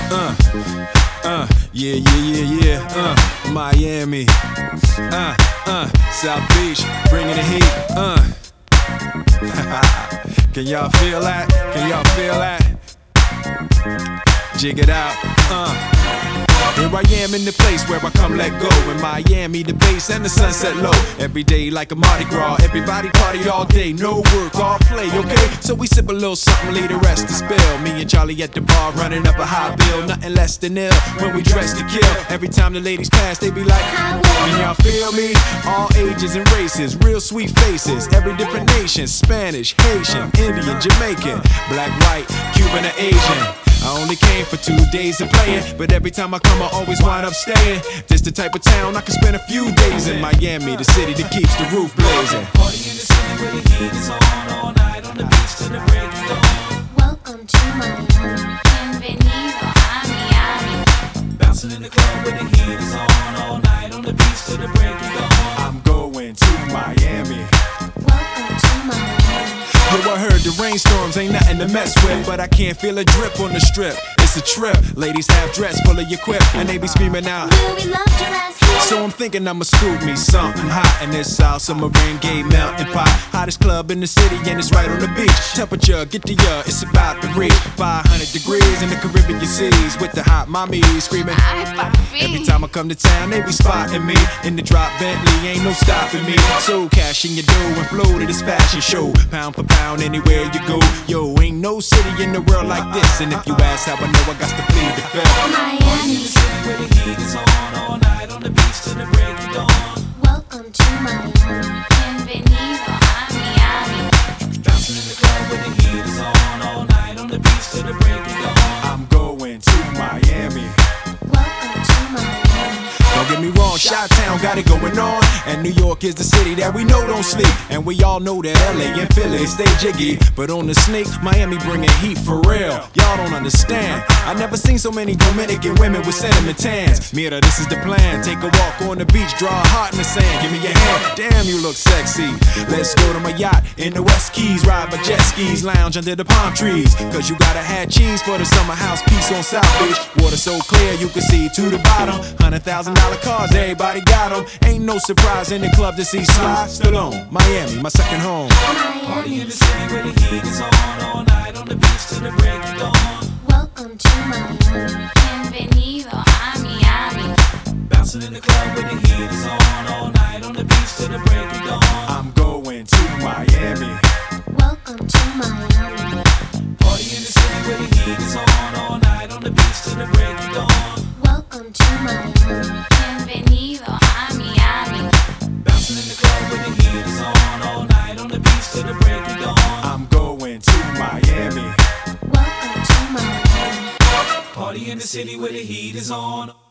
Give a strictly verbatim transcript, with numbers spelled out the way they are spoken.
Uh, uh, yeah, yeah, yeah, yeah. Uh, Miami. Uh, uh, South Beach, bringing the heat. Uh. Can y'all feel that? Can y'all feel that? Jig it out. Uh. Here I am in the place where I come let go. In Miami, the base and the sunset low. Every day like a Mardi Gras. Everybody party all day, no work, all play, okay? So we sip a little something, leave the rest to spill. Me and Charlie at the bar running up a high bill. Nothing less than ill when we dress to kill. Every time the ladies pass, they be like, can y'all feel me? All ages and races, real sweet faces. Every different nation, Spanish, Haitian, Indian, Jamaican, black, white, Cuban, or Asian. I only came for two days of playing, but every time I come I always wind up staying. This the type of town I can spend a few days in. Miami, the city that keeps the roof blazing. Party in the city where the heat is on, all night on the beach till the break of dawn. Welcome to Miami. Bienvenido a Miami. Bouncing in the club where the heat is on, all night on the beach till the break of dawn. I'm going to Miami. Welcome to Miami. Yo, I heard the rainstorms ain't nothing to mess with, but I can't feel a drip on the strip. It's a trip. Ladies half dressed, full of your quip, and they be screaming out, Will we love your ass here? so I'm thinking I'ma scoop me something hot in this South Submarine Gay melting pot. Hottest club in the city and it's right on the beach. Temperature, get the ya, it's about to reach five hundred degrees in the Caribbean seas with the hot mommy screaming. Ay, papi. Every time I come to town, they be spotting me in the drop Bentley, ain't no stopping me. So cash in your dough and flow to this fashion show, pound for pound anywhere you go. Yo, ain't no city in the world like this, and if you ask how I know, I got to plead the fifth. Party in Miami. the city where the heat is on, all night on the beach till the break of dawn. Welcome to Miami. Bienvenido a Miami. Bouncing in the club where the heat is on, all night on the beach till the break of dawn. I'm going to Miami. Welcome to Miami. Don't get me wrong, Chi-Town got it going on, and New York is the city that we know don't sleep. And we all know that L A and Philly stay jiggy, but on the sneak, Miami bringing heat for real. Y'all don't understand. I never seen so many Dominican women with cinnamon tans. Mira, this is the plan. Take a walk on the beach, draw a heart in the sand. Give me your hand. Damn, you look sexy. Let's go to my yacht in the West Keys, ride my jet skis, lounge under the palm trees. Cause you gotta have cheese for the summer house piece on South Beach. Water so clear you can see to the bottom. Hundred thousand dollar cars, everybody got them. Ain't no surprise in the club to see Sly Stallone. Miami, my second home. Party in the city where the heat is on, all night on the beach till the break of dawn. Welcome to Miami. Bienvenido a Miami. Bouncing in the club where the heat is on, all night on the beach till the break of dawn. I'm going to Miami. Welcome to Miami. Party in the city where the heat is on, all night on the beach till the break of dawn. Welcome to Miami. Bienvenido a Miami. Bouncing in the club where the heat is on, all night on the beach till the break of dawn. I'm going to Miami. Welcome to Miami. Party in the city where the heat is on.